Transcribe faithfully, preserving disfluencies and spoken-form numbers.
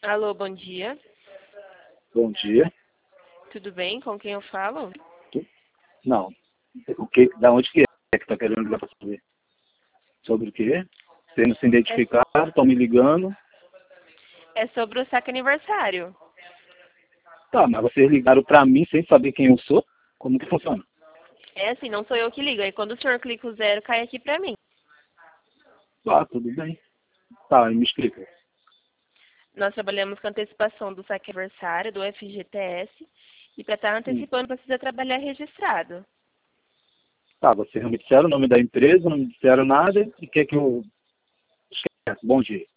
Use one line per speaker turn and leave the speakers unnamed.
Alô, bom dia.
Bom dia.
Tudo bem? Com quem eu falo?
Tu- Não. O que, da onde que é que tá querendo ligar para saber? Sobre o quê? Vocês não se
É,
identificaram, estão me ligando.
é sobre o saque aniversário.
Tá, mas vocês ligaram para mim sem saber quem eu sou? Como que funciona?
É assim, não sou eu que ligo. Aí quando o senhor clica o zero, cai aqui pra mim.
Ah, tudo bem. Tá, me explica.
Nós trabalhamos com antecipação do saque aniversário, do F G T S. E para estar
Hum.
antecipando, precisa trabalhar registrado.
Tá, vocês não me disseram o nome da empresa, não me disseram nada e quer que eu... Esquece. Bom dia.